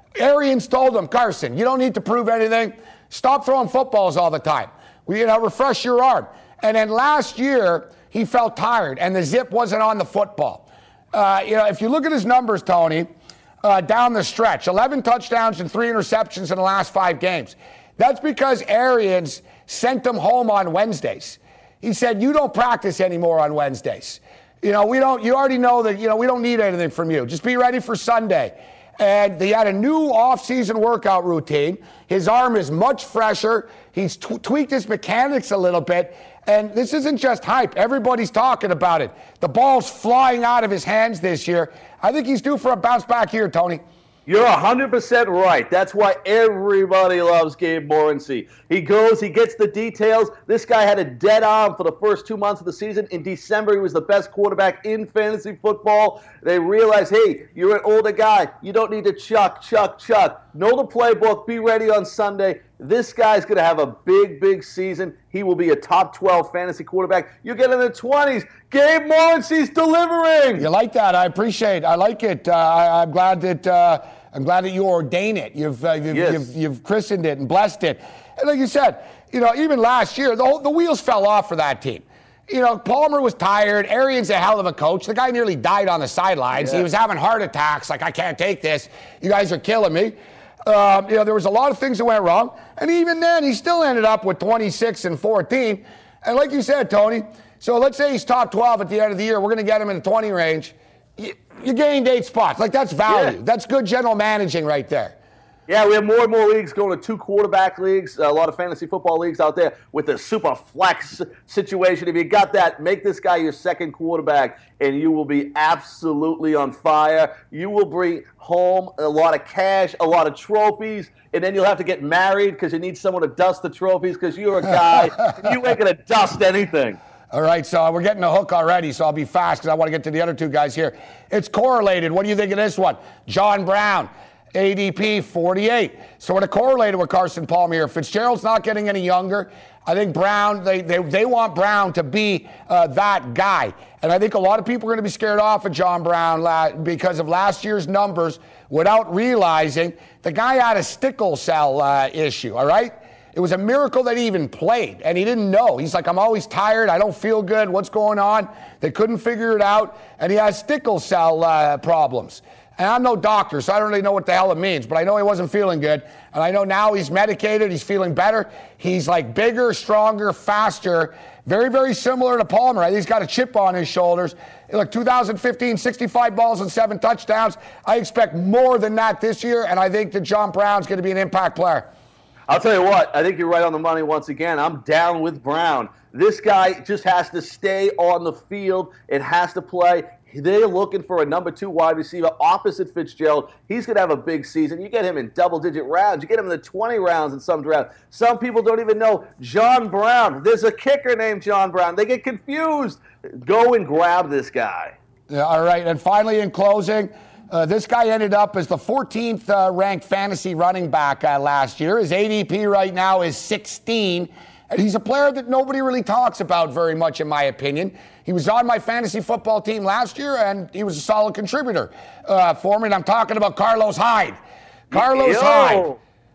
Arians told him, Carson, you don't need to prove anything. Stop throwing footballs all the time. We, you know, refresh your arm. And then last year, he felt tired, and the zip wasn't on the football. Uh, you know, if you look at his numbers, Tony, uh, down the stretch, eleven touchdowns and three interceptions in the last five games. That's because Arians sent him home on Wednesdays. He said, you don't practice anymore on Wednesdays. You know, we don't, you already know that, you know, we don't need anything from you. Just be ready for Sunday. And they had a new off-season workout routine. His arm is much fresher. He's t- tweaked his mechanics a little bit. And this isn't just hype. Everybody's talking about it. The ball's flying out of his hands this year. I think he's due for a bounce back here, Tony. You're one hundred percent right. That's why everybody loves Gabe Morency. He goes, he gets the details. This guy had a dead arm for the first two months of the season. In December, he was the best quarterback in fantasy football. They realized, hey, you're an older guy. You don't need to chuck, chuck, chuck. Know the playbook. Be ready on Sunday. This guy's going to have a big, big season. He will be a top twelve fantasy quarterback. You get in the twenties. Gabe Morency's delivering. You like that? I appreciate it. I like it. Uh, I, I'm glad that uh, I'm glad that you ordain it. You've, uh, you've, yes. you've you've christened it and blessed it. And like you said, you know, even last year, the whole, the wheels fell off for that team. You know, Palmer was tired. Arians a hell of a coach. The guy nearly died on the sidelines. Yeah. He was having heart attacks. Like, I can't take this. You guys are killing me. Um, you know, there was a lot of things that went wrong. And even then, he still ended up with twenty-six and fourteen. And like you said, Tony, so let's say he's top twelve at the end of the year. We're going to get him in the twenty range. You, you gained eight spots. Like, that's value. Yeah. That's good general managing right there. Yeah, we have more and more leagues going to two quarterback leagues, a lot of fantasy football leagues out there with the super flex situation. If you got that, make this guy your second quarterback, and you will be absolutely on fire. You will bring home a lot of cash, a lot of trophies, and then you'll have to get married because you need someone to dust the trophies because you're a guy, and you ain't going to dust anything. All right, so we're getting a hook already, so I'll be fast because I want to get to the other two guys here. It's correlated. What do you think of this one? John Brown, A D P forty-eight. Sort of correlated with Carson Palmer here. Fitzgerald's not getting any younger. I think Brown, they they, they want Brown to be uh, that guy. And I think a lot of people are going to be scared off of John Brown la- because of last year's numbers without realizing the guy had a sickle cell uh, issue, all right? It was a miracle that he even played, and he didn't know. He's like, I'm always tired. I don't feel good. What's going on? They couldn't figure it out, and he has sickle cell uh, problems. And I'm no doctor, so I don't really know what the hell it means, but I know he wasn't feeling good. And I know now he's medicated. He's feeling better. He's like bigger, stronger, faster. Very, very similar to Palmer. I think he's got a chip on his shoulders. Look, two thousand fifteen, sixty-five balls and seven touchdowns. I expect more than that this year, and I think that John Brown's going to be an impact player. I'll tell you what, I think you're right on the money once again. I'm down with Brown. This guy just has to stay on the field. It has to play. They're looking for a number two wide receiver opposite Fitzgerald. He's going to have a big season. You get him in double-digit rounds. You get him in the twenty rounds in some drafts. Some people don't even know John Brown. There's a kicker named John Brown. They get confused. Go and grab this guy. Yeah, all right, and finally in closing, Uh, this guy ended up as the fourteenth uh, ranked fantasy running back uh, last year. His A D P right now is sixteen, and he's a player that nobody really talks about very much, in my opinion. He was on my fantasy football team last year, and he was a solid contributor uh, for me, and I'm talking about Carlos Hyde. Carlos Yo. Hyde,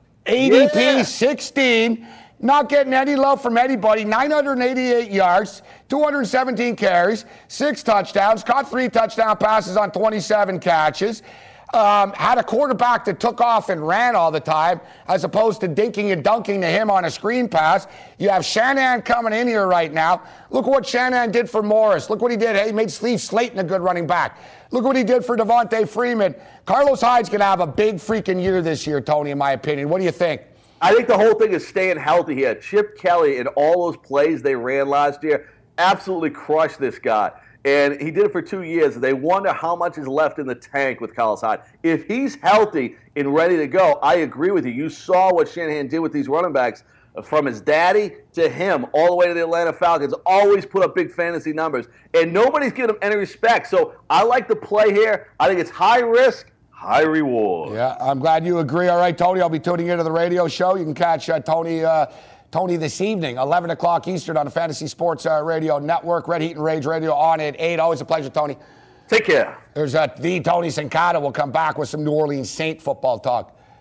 A D P Yeah. sixteen, not getting any love from anybody, nine hundred eighty-eight yards, two hundred seventeen carries, six touchdowns, caught three touchdown passes on twenty-seven catches, um, had a quarterback that took off and ran all the time as opposed to dinking and dunking to him on a screen pass. You have Shanahan coming in here right now. Look what Shanahan did for Morris. Look what he did. He made Steve Slayton a good running back. Look what he did for Devontae Freeman. Carlos Hyde's going to have a big freaking year this year, Tony, in my opinion. What do you think? I think the whole thing is staying healthy here. Chip Kelly and all those plays they ran last year absolutely crushed this guy. And he did it for two years. They wonder how much is left in the tank with Carlos Hyde. If he's healthy and ready to go, I agree with you. You saw what Shanahan did with these running backs from his daddy to him all the way to the Atlanta Falcons. Always put up big fantasy numbers. And nobody's giving him any respect. So I like the play here. I think it's high risk, high reward. Yeah, I'm glad you agree. All right, Tony, I'll be tuning into the radio show. You can catch uh, Tony uh, Tony this evening, eleven o'clock Eastern on the Fantasy Sports uh, Radio Network, Red Heat and Rage Radio on at eight. Always a pleasure, Tony. Take care. There's uh, the Tony Sincata will come back with some New Orleans Saint football talk.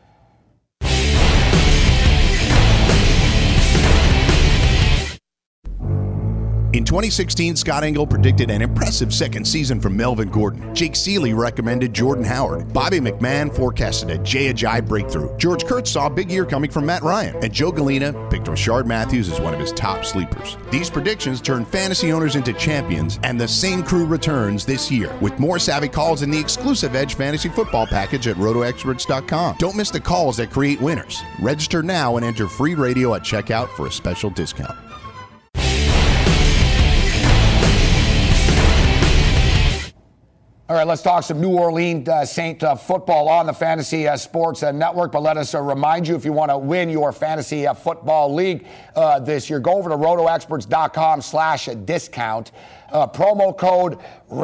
twenty sixteen, Scott Engel predicted an impressive second season from Melvin Gordon. Jake Seeley recommended Jordan Howard. Bobby McMahon forecasted a Jay Ajayi breakthrough. George Kurtz saw a big year coming from Matt Ryan. And Joe Galena picked Rashard Matthews as one of his top sleepers. These predictions turned fantasy owners into champions, and the same crew returns this year with more savvy calls in the exclusive Edge Fantasy Football package at roto experts dot com. Don't miss the calls that create winners. Register now and enter free radio at checkout for a special discount. All right, let's talk some New Orleans uh, Saint uh, football on the Fantasy uh, Sports uh, Network. But let us uh, remind you, if you want to win your Fantasy uh, Football League uh, this year, go over to roto experts dot com slash discount. Uh, promo code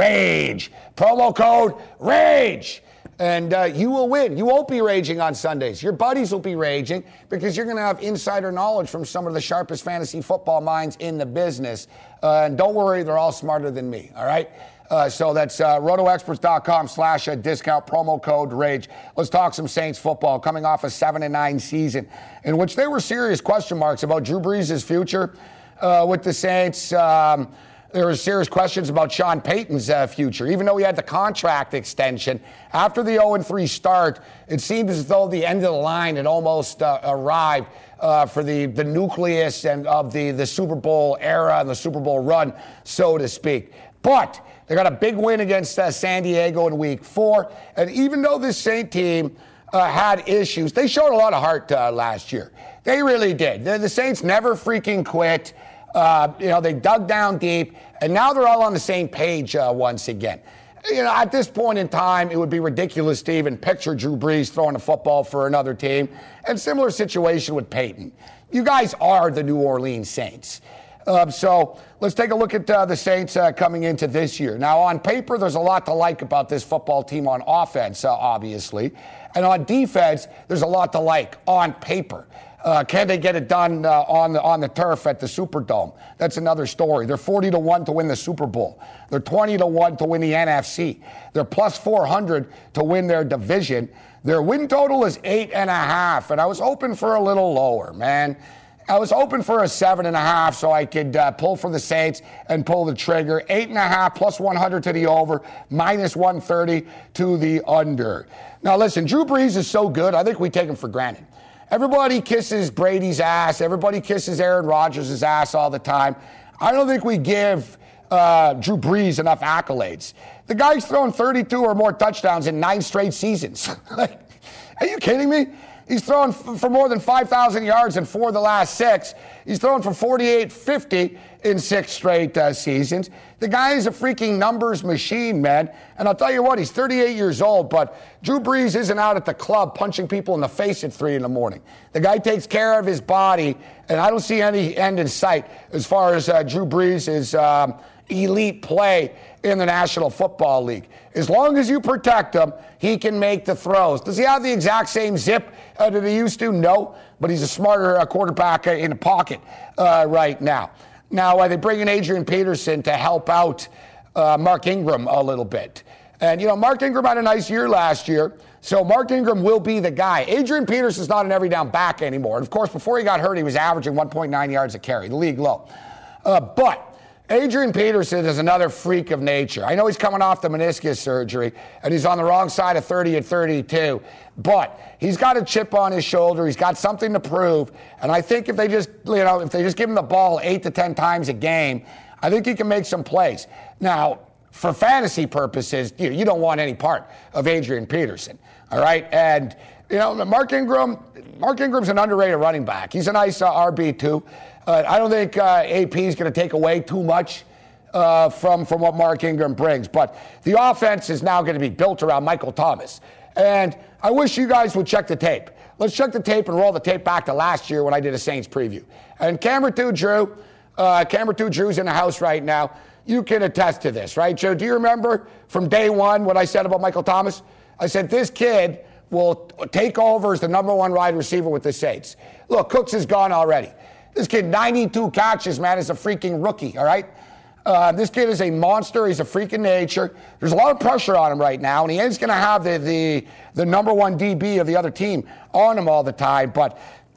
RAGE. Promo code RAGE. And uh, you will win. You won't be raging on Sundays. Your buddies will be raging because you're going to have insider knowledge from some of the sharpest fantasy football minds in the business. Uh, and don't worry, they're all smarter than me, all right? Uh, so that's uh, roto experts dot com slash discount, promo code RAGE. Let's talk some Saints football coming off a seven and nine season in which there were serious question marks about Drew Brees' future uh, with the Saints. Um, there were serious questions about Sean Payton's uh, future. Even though he had the contract extension, after the oh and three start, it seemed as though the end of the line had almost uh, arrived uh, for the, the nucleus and of the, the Super Bowl era and the Super Bowl run, so to speak. But they got a big win against uh, San Diego in week four. And even though this Saint team uh, had issues, they showed a lot of heart uh, last year. They really did. The, the Saints never freaking quit. Uh, you know, they dug down deep, and now they're all on the same page uh, once again. You know, at this point in time, it would be ridiculous to even picture Drew Brees throwing a football for another team. And similar situation with Peyton. You guys are the New Orleans Saints. Uh, so let's take a look at uh, the Saints uh, coming into this year. Now, on paper, there's a lot to like about this football team on offense, uh, obviously. And on defense, there's a lot to like on paper. Uh, can they get it done uh, on the on the turf at the Superdome? That's another story. They're forty to one to win the Super Bowl. They're twenty to one to win the N F C. They're plus four hundred to win their division. Their win total is eight and a half, and I was hoping for a little lower, man. I was hoping for a seven and a half so I could uh, pull for the Saints and pull the trigger. Eight and a half plus one hundred to the over, minus one thirty to the under. Now listen, Drew Brees is so good, I think we take him for granted. Everybody kisses Brady's ass. Everybody kisses Aaron Rodgers' ass all the time. I don't think we give uh, Drew Brees enough accolades. The guy's thrown thirty-two or more touchdowns in nine straight seasons. Like, are you kidding me? He's thrown f- for more than five thousand yards in four of the last six. He's thrown for forty-eight fifty in six straight uh, seasons. The guy is a freaking numbers machine, man. And I'll tell you what, he's thirty-eight years old, but Drew Brees isn't out at the club punching people in the face at three in the morning. The guy takes care of his body, and I don't see any end in sight as far as uh, Drew Brees' um, elite play in the National Football League. As long as you protect him, he can make the throws. Does he have the exact same zip uh, that he used to? No, but he's a smarter uh, quarterback uh, in the pocket uh, right now. Now, uh, they bring in Adrian Peterson to help out uh, Mark Ingram a little bit. And, you know, Mark Ingram had a nice year last year, so Mark Ingram will be the guy. Adrian Peterson's not an every down back anymore. And, of course, before he got hurt, he was averaging one point nine yards a carry, the league low. Uh, but Adrian Peterson is another freak of nature. I know he's coming off the meniscus surgery, and he's on the wrong side of thirty at thirty-two, but he's got a chip on his shoulder. He's got something to prove, and I think if they just, you know, if they just give him the ball eight to ten times a game, I think he can make some plays. Now, for fantasy purposes, you, you don't want any part of Adrian Peterson, all right? And, you know, Mark Ingram, Mark Ingram's an underrated running back. He's a nice uh, R B two. Uh, I don't think uh, A P is going to take away too much uh, from, from what Mark Ingram brings. But the offense is now going to be built around Michael Thomas. And I wish you guys would check the tape. Let's check the tape and roll the tape back to last year when I did a Saints preview. And Camera two Drew, uh, Camera two Drew's in the house right now. You can attest to this, right, Joe? Do you remember from day one what I said about Michael Thomas? I said this kid will take over as the number one wide receiver with the Saints. Look, Cooks is gone already. This kid, ninety-two catches, man, is a freaking rookie, all right? Uh, this kid is a monster. He's a freak in nature. There's a lot of pressure on him right now, and he is going to have the, the the number one D B of the other team on him all the time. But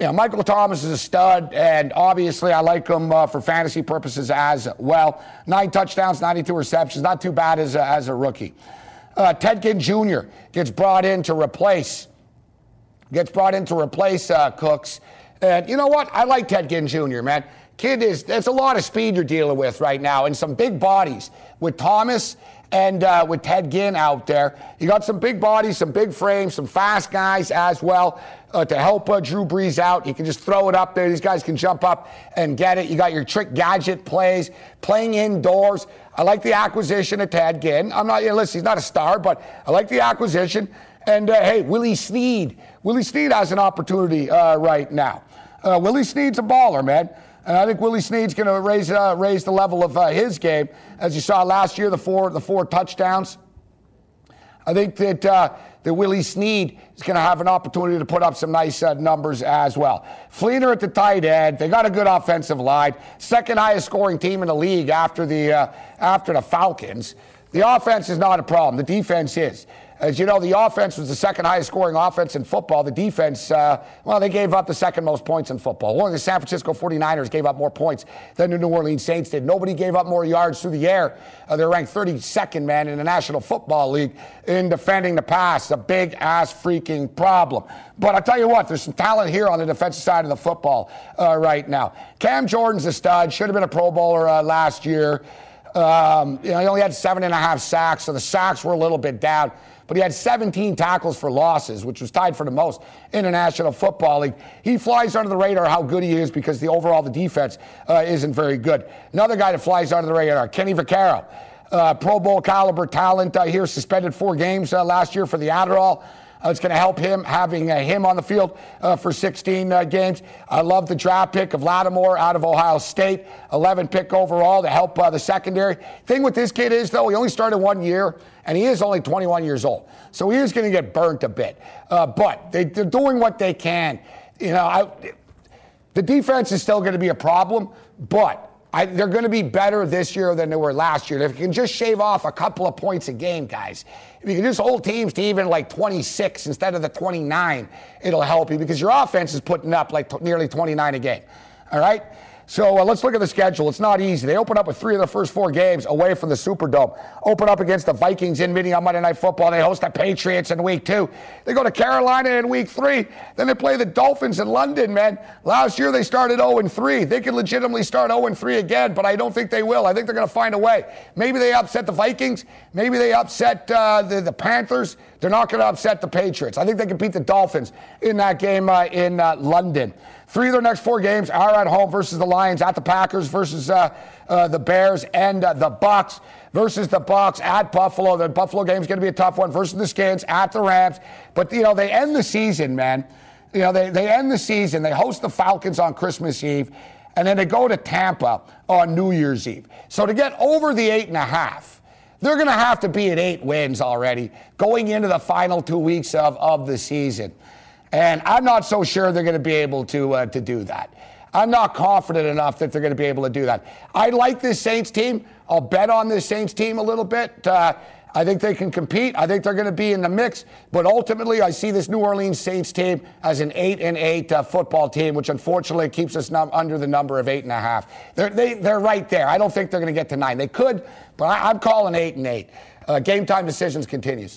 Yeah, Michael Thomas is a stud, and obviously I like him uh, for fantasy purposes as well. Nine touchdowns, ninety-two receptions, not too bad as a, as a rookie. Uh, Ted Ginn Junior gets brought in to replace, gets brought in to replace uh, Cooks. And you know what? I like Ted Ginn Junior, man. Kid is, there's a lot of speed you're dealing with right now, and some big bodies with Thomas and uh, with Ted Ginn out there. You got some big bodies, some big frames, some fast guys as well uh, to help uh, Drew Brees out. You can just throw it up there. These guys can jump up and get it. You got your trick gadget plays, playing indoors. I like the acquisition of Ted Ginn. I'm not, you know, listen, he's not a star, but I like the acquisition. And, uh, hey, Willie Snead. Willie Snead has an opportunity uh, right now. Uh, Willie Snead's a baller, man. And I think Willie Snead's going to raise uh, raise the level of uh, his game. As you saw last year, the four the four touchdowns. I think that uh, that Willie Snead is going to have an opportunity to put up some nice uh, numbers as well. Fleener at the tight end. They got a good offensive line. Second highest scoring team in the league after the uh, after the Falcons. The offense is not a problem. The defense is. As you know, the offense was the second highest scoring offense in football. The defense, uh, well, they gave up the second most points in football. Only the San Francisco forty-niners gave up more points than the New Orleans Saints did. Nobody gave up more yards through the air. Uh, they're ranked thirty-second, man, in the National Football League in defending the pass. A big-ass freaking problem. But I'll tell you what, there's some talent here on the defensive side of the football uh, right now. Cam Jordan's a stud. Should have been a Pro Bowler uh, last year. Um, you know, he only had seven and a half sacks, so the sacks were a little bit down. But he had seventeen tackles for losses, which was tied for the most in the National Football League. He flies under the radar how good he is because the overall the defense uh, isn't very good. Another guy that flies under the radar, Kenny Vaccaro, uh, Pro Bowl caliber talent uh, here, suspended four games uh, last year for the Adderall. Uh, it's going to help him, having uh, him on the field uh, for sixteen uh, games. I love the draft pick of Lattimore out of Ohio State, eleven pick overall to help uh, the secondary. Thing with this kid is, though, he only started one year, and he is only twenty-one years old. So he is going to get burnt a bit. Uh, but they, they're doing what they can. You know, I, the defense is still going to be a problem, but I, they're going to be better this year than they were last year. If you can just shave off a couple of points a game, guys, if you can just hold teams to even like twenty-six instead of the twenty-nine, it'll help you because your offense is putting up like t- nearly twenty-nine a game. All right? So uh, let's look at the schedule. It's not easy. They open up with three of the first four games away from the Superdome. Open up against the Vikings in Minnesota on Monday Night Football. They host the Patriots in week two. They go to Carolina in week three. Then they play the Dolphins in London, man. Last year they started oh and three. They could legitimately start oh and three again, but I don't think they will. I think they're going to find a way. Maybe they upset the Vikings. Maybe they upset uh, the, the Panthers. They're not going to upset the Patriots. I think they can beat the Dolphins in that game uh, in uh, London. Three of their next four games are at home versus the Lions, at the Packers versus uh, uh, the Bears, and uh, the Bucs versus the Bucs at Buffalo. The Buffalo game's going to be a tough one versus the Skins at the Rams. But, you know, they end the season, man. You know, they, they end the season. They host the Falcons on Christmas Eve, and then they go to Tampa on New Year's Eve. So to get over the eight and a half, they're going to have to be at eight wins already going into the final two weeks of, of the season. And I'm not so sure they're going to be able to uh, to do that. I'm not confident enough that they're going to be able to do that. I like this Saints team. I'll bet on this Saints team a little bit. Uh, I think they can compete. I think they're going to be in the mix. But ultimately, I see this New Orleans Saints team as an eight and eight uh, football team, which unfortunately keeps us num- under the number of eight and a half. They're they, they're right there. I don't think they're going to get to nine. They could, but I, I'm calling eight and eight. Uh, game time decisions continues.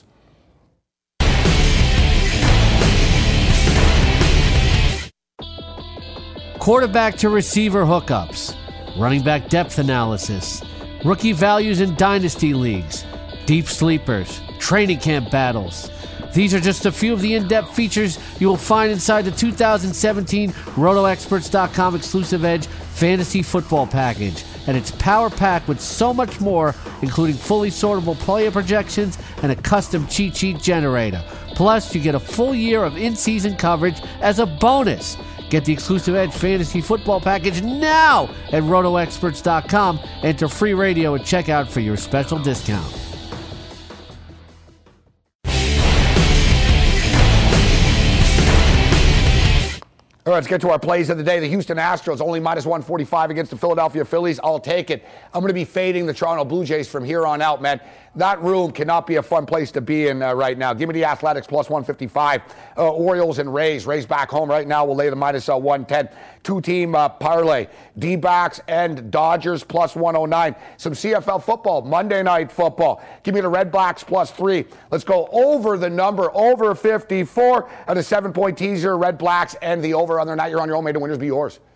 Quarterback to receiver hookups, running back depth analysis, rookie values in dynasty leagues, deep sleepers, training camp battles. These are just a few of the in-depth features you will find inside the two thousand seventeen Roto Experts dot com exclusive Edge Fantasy Football Package. And it's power-packed with so much more, including fully sortable player projections and a custom cheat sheet generator. Plus, you get a full year of in-season coverage as a bonus. Get the exclusive Edge Fantasy Football Package now at Roto Experts dot com. Enter free radio at checkout for your special discount. All right, let's get to our plays of the day. The Houston Astros only minus one forty-five against the Philadelphia Phillies. I'll take it. I'm going to be fading the Toronto Blue Jays from here on out, man. That room cannot be a fun place to be in uh, right now. Give me the Athletics plus one fifty-five. Uh, Orioles and Rays. Rays back home right now. We'll lay the minus uh, one ten. Two-team uh, parlay. D-backs and Dodgers plus one oh nine. Some C F L football. Monday Night Football. Give me the Red Blacks plus three. Let's go over the number, over fifty-four. And a seven-point teaser, Red Blacks and the over on their night. You're on your own. May the winners be yours.